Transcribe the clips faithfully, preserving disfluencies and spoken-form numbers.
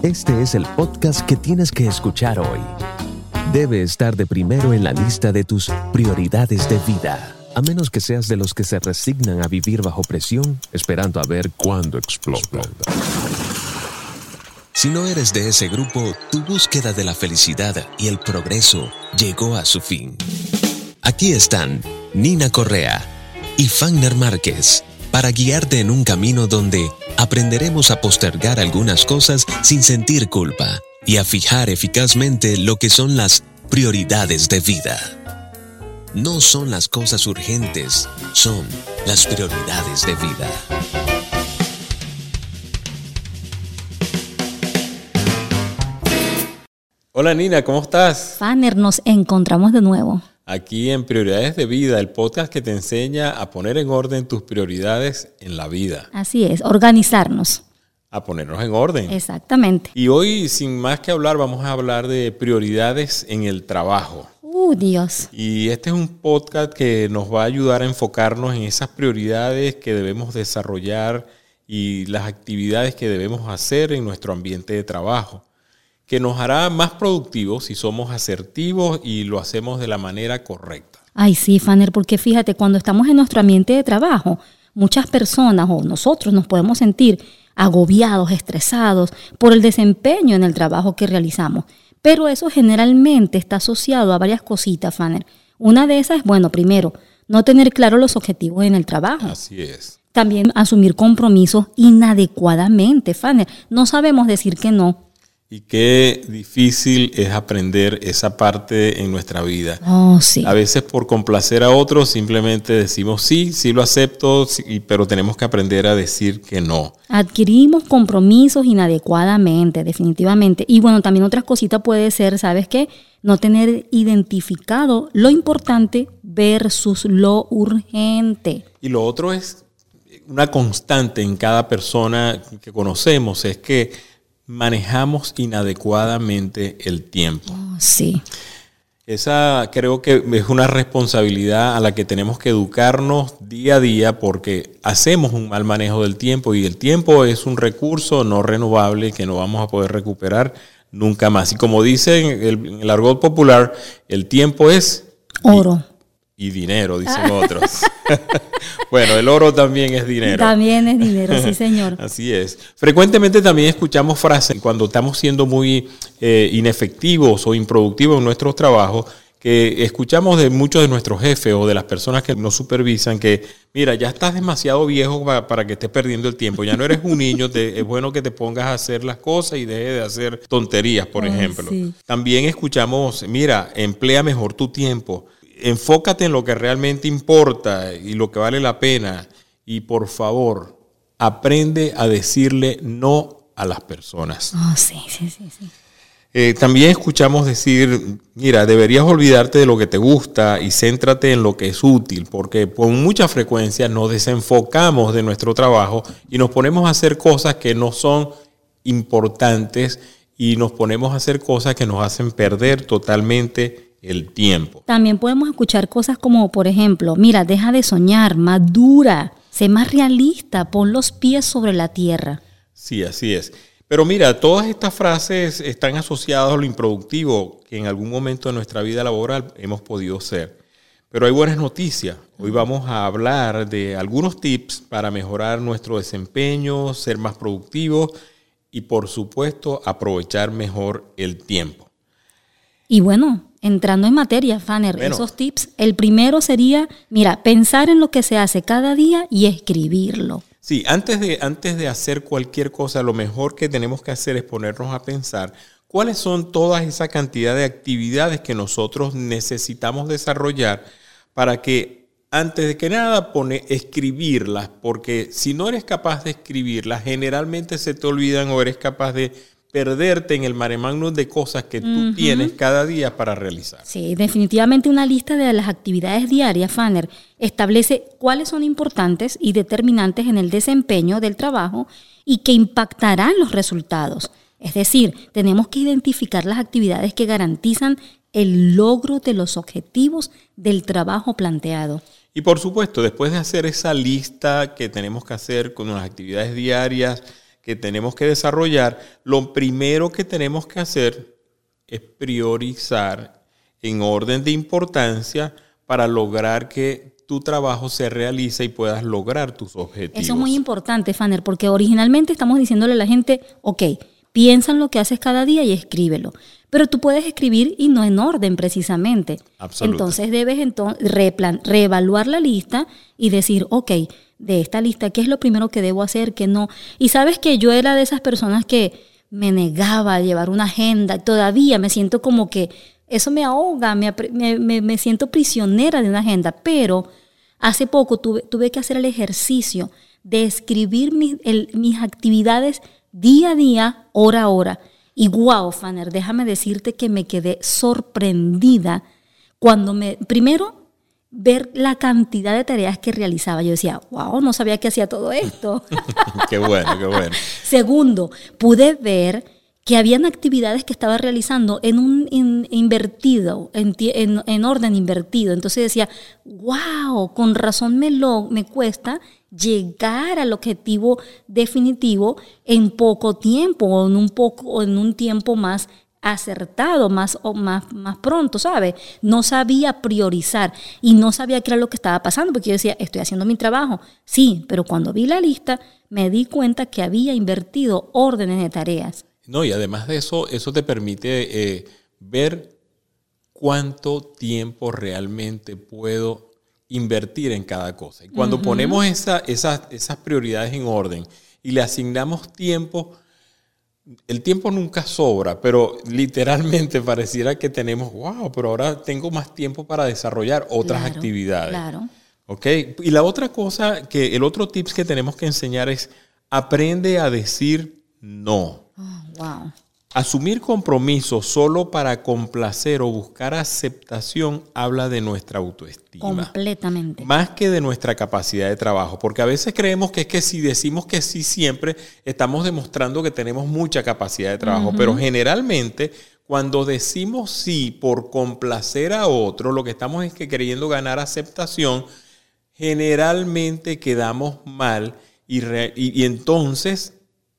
Este es el podcast que tienes que escuchar hoy. Debe estar de primero en la lista de tus prioridades de vida, a menos que seas de los que se resignan a vivir bajo presión, esperando a ver cuándo explota. Si no eres de ese grupo, tu búsqueda de la felicidad y el progreso llegó a su fin. Aquí están Nina Correa y Fanner Márquez para guiarte en un camino donde aprenderemos a postergar algunas cosas sin sentir culpa y a fijar eficazmente lo que son las prioridades de vida. No son las cosas urgentes, son las prioridades de vida. Hola Nina, ¿cómo estás? Fanner, nos encontramos de nuevo. Aquí en Prioridades de Vida, el podcast que te enseña a poner en orden tus prioridades en la vida. Así es, organizarnos. A ponernos en orden. Exactamente. Y hoy, sin más que hablar, vamos a hablar de prioridades en el trabajo. ¡Uh, Dios! Y este es un podcast que nos va a ayudar a enfocarnos en esas prioridades que debemos desarrollar y las actividades que debemos hacer en nuestro ambiente de trabajo, que nos hará más productivos si somos asertivos y lo hacemos de la manera correcta. Ay, sí, Fanner, porque fíjate, cuando estamos en nuestro ambiente de trabajo, muchas personas o nosotros nos podemos sentir agobiados, estresados por el desempeño en el trabajo que realizamos. Pero eso generalmente está asociado a varias cositas, Fanner. Una de esas es, bueno, primero, no tener claro los objetivos en el trabajo. Así es. También asumir compromisos inadecuadamente, Fanner. No sabemos decir que no. Y qué difícil es aprender esa parte en nuestra vida. Oh, sí. A veces por complacer a otros simplemente decimos sí, sí lo acepto, sí, pero tenemos que aprender a decir que no. Adquirimos compromisos inadecuadamente, definitivamente. Y bueno, también otra cosita puede ser, ¿sabes qué? No tener identificado lo importante versus lo urgente. Y lo otro es una constante en cada persona que conocemos, es que manejamos inadecuadamente el tiempo. Oh, sí. Esa creo que es una responsabilidad a la que tenemos que educarnos día a día porque hacemos un mal manejo del tiempo y el tiempo es un recurso no renovable que no vamos a poder recuperar nunca más. Y como dicen en el, en el argot popular, el tiempo es oro. Y, y dinero, dicen otros. Bueno, el oro también es dinero. También es dinero, sí, señor. Así es. Frecuentemente también escuchamos frases cuando estamos siendo muy eh, inefectivos o improductivos en nuestros trabajos, que escuchamos de muchos de nuestros jefes o de las personas que nos supervisan que, mira, ya estás demasiado viejo para, para que estés perdiendo el tiempo. Ya no eres un niño, te, es bueno que te pongas a hacer las cosas y dejes de hacer tonterías, por oh, ejemplo. Sí. También escuchamos, mira, emplea mejor tu tiempo. Enfócate en lo que realmente importa y lo que vale la pena. Y por favor, aprende a decirle no a las personas. Oh, sí, sí, sí, sí. Eh, también escuchamos decir, mira, deberías olvidarte de lo que te gusta y céntrate en lo que es útil, porque con mucha frecuencia nos desenfocamos de nuestro trabajo y nos ponemos a hacer cosas que no son importantes y nos ponemos a hacer cosas que nos hacen perder totalmente el tiempo. También podemos escuchar cosas como, por ejemplo, mira, deja de soñar, madura, sé más realista, pon los pies sobre la tierra. Sí, así es. Pero mira, todas estas frases están asociadas a lo improductivo que en algún momento de nuestra vida laboral hemos podido ser. Pero hay buenas noticias. Hoy vamos a hablar de algunos tips para mejorar nuestro desempeño, ser más productivos y, por supuesto, aprovechar mejor el tiempo. Y bueno, entrando en materia, Fanner, bueno, esos tips, el primero sería, mira, pensar en lo que se hace cada día y escribirlo. Sí, antes de, antes de hacer cualquier cosa, lo mejor que tenemos que hacer es ponernos a pensar cuáles son todas esa cantidad de actividades que nosotros necesitamos desarrollar para que, antes de que nada, pone, escribirlas, porque si no eres capaz de escribirlas, generalmente se te olvidan o eres capaz de perderte en el mare magnum de cosas que tú uh-huh. tienes cada día para realizar. Sí, definitivamente una lista de las actividades diarias, Fanner, establece cuáles son importantes y determinantes en el desempeño del trabajo y que impactarán los resultados. Es decir, tenemos que identificar las actividades que garantizan el logro de los objetivos del trabajo planteado. Y por supuesto, después de hacer esa lista que tenemos que hacer con las actividades diarias que tenemos que desarrollar, lo primero que tenemos que hacer es priorizar en orden de importancia para lograr que tu trabajo se realice y puedas lograr tus objetivos. Eso es muy importante, Fanner, porque originalmente estamos diciéndole a la gente, ok, piensa en lo que haces cada día y escríbelo. Pero tú puedes escribir y no en orden precisamente. Absoluto. Entonces debes entonces replan, reevaluar la lista y decir, ok, de esta lista, ¿qué es lo primero que debo hacer? ¿Qué no? Y sabes que yo era de esas personas que me negaba a llevar una agenda. Todavía me siento como que eso me ahoga, me, me, me siento prisionera de una agenda. Pero hace poco tuve, tuve que hacer el ejercicio de escribir mis, el, mis actividades día a día, hora a hora. Y wow, Fanner, déjame decirte que me quedé sorprendida cuando me, primero, ver la cantidad de tareas que realizaba. Yo decía, wow, no sabía que hacía todo esto. Qué bueno, qué bueno. Segundo, pude ver que habían actividades que estaba realizando en un in, invertido, en, en, en orden invertido. Entonces decía, wow, con razón me, lo, me cuesta llegar al objetivo definitivo en poco tiempo o en un poco o en un tiempo más acertado, más o más, más pronto, ¿sabes? No sabía priorizar y no sabía qué era lo que estaba pasando, porque yo decía, estoy haciendo mi trabajo. Sí, pero cuando vi la lista me di cuenta que había invertido órdenes de tareas. No, y además de eso, eso te permite eh, ver cuánto tiempo realmente puedo invertir en cada cosa. Y cuando uh-huh. ponemos esa, esas, esas prioridades en orden y le asignamos tiempo, el tiempo nunca sobra, pero literalmente pareciera que tenemos, wow, pero ahora tengo más tiempo para desarrollar otras claro, actividades. Claro. ¿Okay? Y la otra cosa, que el otro tips que tenemos que enseñar es aprende a decir no. Oh, wow. Asumir compromisos solo para complacer o buscar aceptación habla de nuestra autoestima. Completamente. Más que de nuestra capacidad de trabajo. Porque a veces creemos que es que si decimos que sí siempre, estamos demostrando que tenemos mucha capacidad de trabajo. Uh-huh. Pero generalmente, cuando decimos sí por complacer a otro, lo que estamos es que queriendo ganar aceptación, generalmente quedamos mal y, re, y, y entonces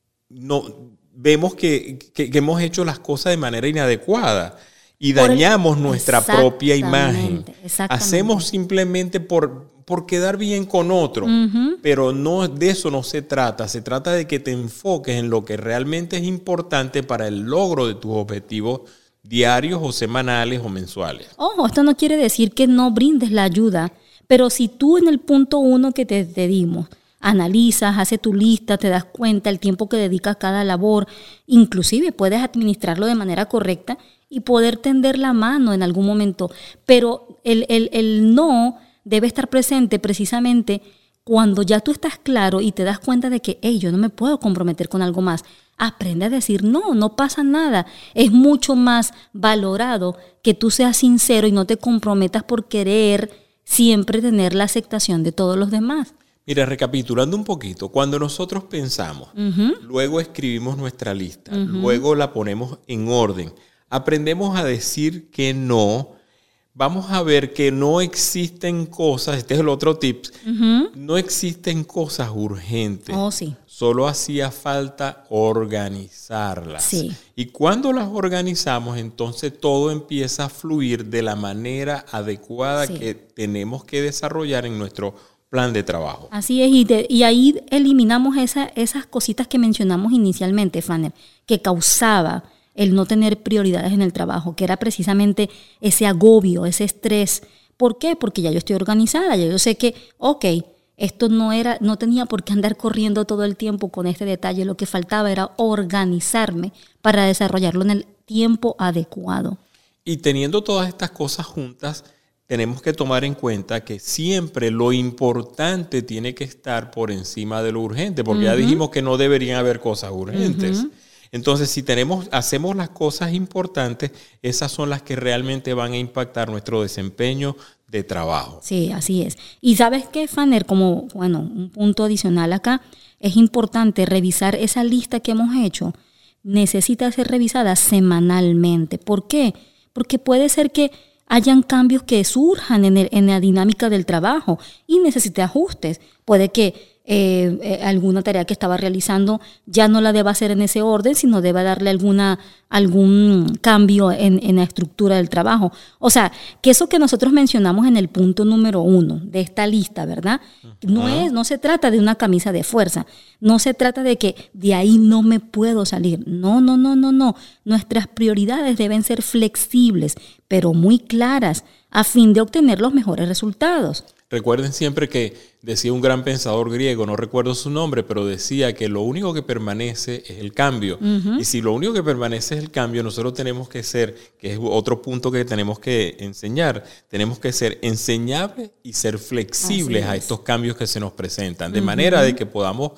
no... vemos que, que, que hemos hecho las cosas de manera inadecuada y por dañamos el, nuestra propia imagen. Hacemos simplemente por, por quedar bien con otro, uh-huh. pero no, de eso no se trata. Se trata de que te enfoques en lo que realmente es importante para el logro de tus objetivos diarios o semanales o mensuales. Ojo, esto no quiere decir que no brindes la ayuda, pero si tú en el punto uno que te, te dimos, analizas, haces tu lista, te das cuenta el tiempo que dedicas a cada labor, inclusive puedes administrarlo de manera correcta y poder tender la mano en algún momento. Pero el, el, el no debe estar presente precisamente cuando ya tú estás claro y te das cuenta de que, hey, yo no me puedo comprometer con algo más. Aprende a decir no, no pasa nada. Es mucho más valorado que tú seas sincero y no te comprometas por querer siempre tener la aceptación de todos los demás. Mira, recapitulando un poquito, cuando nosotros pensamos, uh-huh. luego escribimos nuestra lista, uh-huh. luego la ponemos en orden, aprendemos a decir que no, vamos a ver que no existen cosas, este es el otro tip, uh-huh. no existen cosas urgentes, oh, sí. solo hacía falta organizarlas. Sí. Y cuando las organizamos, entonces todo empieza a fluir de la manera adecuada sí. que tenemos que desarrollar en nuestro plan de trabajo. Así es, y, de, y ahí eliminamos esa, esas cositas que mencionamos inicialmente, Fanner, que causaba el no tener prioridades en el trabajo, que era precisamente ese agobio, ese estrés. ¿Por qué? Porque ya yo estoy organizada, ya yo sé que, ok, esto no era, no tenía por qué andar corriendo todo el tiempo con este detalle, lo que faltaba era organizarme para desarrollarlo en el tiempo adecuado. Y teniendo todas estas cosas juntas, tenemos que tomar en cuenta que siempre lo importante tiene que estar por encima de lo urgente, porque uh-huh. ya dijimos que no deberían haber cosas urgentes. Uh-huh. Entonces, si tenemos, hacemos las cosas importantes, esas son las que realmente van a impactar nuestro desempeño de trabajo. Sí, así es. Y ¿sabes qué, Fanner? Como, bueno, un punto adicional acá, es importante revisar esa lista que hemos hecho. Necesita ser revisada semanalmente. ¿Por qué? Porque puede ser que hayan cambios que surjan en, el, en la dinámica del trabajo y necesite ajustes. Puede que eh, eh, alguna tarea que estaba realizando ya no la deba hacer en ese orden, sino deba darle alguna, algún cambio en, en la estructura del trabajo. O sea, que eso que nosotros mencionamos en el punto número uno de esta lista, ¿verdad? No es, no se trata de una camisa de fuerza, no se trata de que de ahí no me puedo salir. No, no, no, no, no. Nuestras prioridades deben ser flexibles, pero muy claras, a fin de obtener los mejores resultados. Recuerden siempre que decía un gran pensador griego, no recuerdo su nombre, pero decía que lo único que permanece es el cambio. Uh-huh. Y si lo único que permanece es el cambio, nosotros tenemos que ser, que es otro punto que tenemos que enseñar, tenemos que ser enseñables y ser flexibles a estos cambios que se nos presentan, de uh-huh. manera de que podamos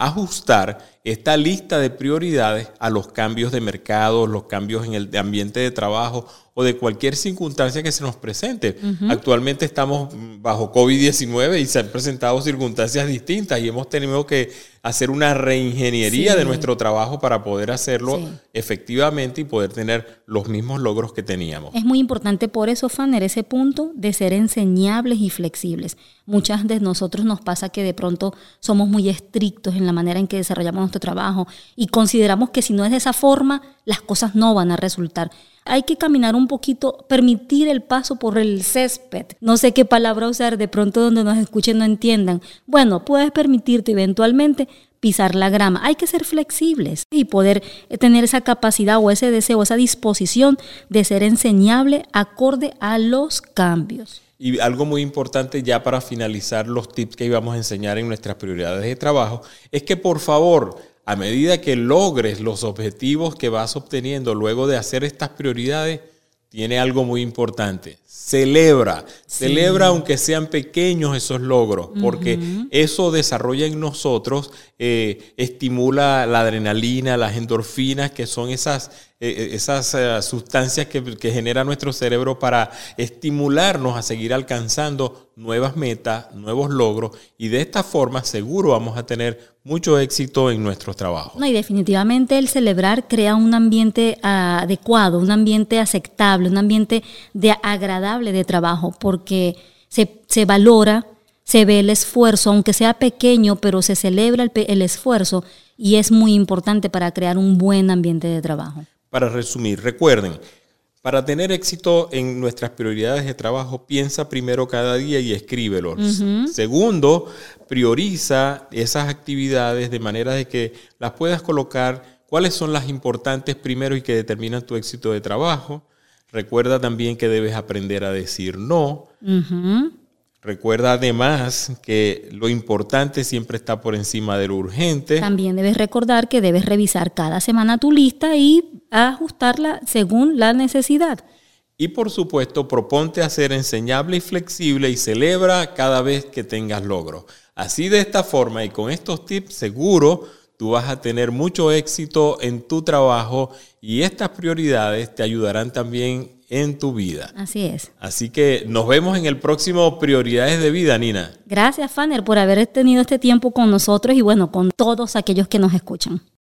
ajustar esta lista de prioridades a los cambios de mercado, los cambios en el ambiente de trabajo o de cualquier circunstancia que se nos presente. Uh-huh. Actualmente estamos bajo COVID diecinueve y se han presentado circunstancias distintas y hemos tenido que hacer una reingeniería sí. de nuestro trabajo para poder hacerlo sí. efectivamente y poder tener los mismos logros que teníamos. Es muy importante por eso, Fanner, ese punto de ser enseñables y flexibles. Muchas de nosotros nos pasa que de pronto somos muy estrictos en la manera en que desarrollamos nuestro trabajo y consideramos que si no es de esa forma, las cosas no van a resultar. Hay que caminar un poquito, permitir el paso por el césped. No sé qué palabra usar, de pronto donde nos escuchen no entiendan. Bueno, puedes permitirte eventualmente pisar la grama. Hay que ser flexibles y poder tener esa capacidad o ese deseo, esa disposición de ser enseñable acorde a los cambios. Y algo muy importante ya para finalizar los tips que íbamos a enseñar en nuestras prioridades de trabajo, es que por favor, a medida que logres los objetivos que vas obteniendo luego de hacer estas prioridades, tiene algo muy importante. Celebra, sí. celebra aunque sean pequeños esos logros, porque uh-huh. eso desarrolla en nosotros, eh, estimula la adrenalina, las endorfinas, que son esas, eh, esas uh, sustancias que, que genera nuestro cerebro para estimularnos a seguir alcanzando nuevas metas, nuevos logros, y de esta forma seguro vamos a tener mucho éxito en nuestros trabajos. No, y definitivamente el celebrar crea un ambiente uh, adecuado, un ambiente aceptable, un ambiente de agradable de trabajo, porque se, se valora, se ve el esfuerzo, aunque sea pequeño, pero se celebra el, el esfuerzo y es muy importante para crear un buen ambiente de trabajo. Para resumir, recuerden, para tener éxito en nuestras prioridades de trabajo, piensa primero cada día y escríbelos. Uh-huh. Segundo, prioriza esas actividades de manera de que las puedas colocar, cuáles son las importantes primero y que determinan tu éxito de trabajo. Recuerda también que debes aprender a decir no. Uh-huh. Recuerda además que lo importante siempre está por encima de lo urgente. También debes recordar que debes revisar cada semana tu lista y ajustarla según la necesidad. Y por supuesto, proponte a ser enseñable y flexible y celebra cada vez que tengas logros. Así, de esta forma y con estos tips, seguro tú vas a tener mucho éxito en tu trabajo y estas prioridades te ayudarán también en tu vida. Así es. Así que nos vemos en el próximo Prioridades de Vida, Nina. Gracias, Fanner, por haber tenido este tiempo con nosotros y bueno, con todos aquellos que nos escuchan.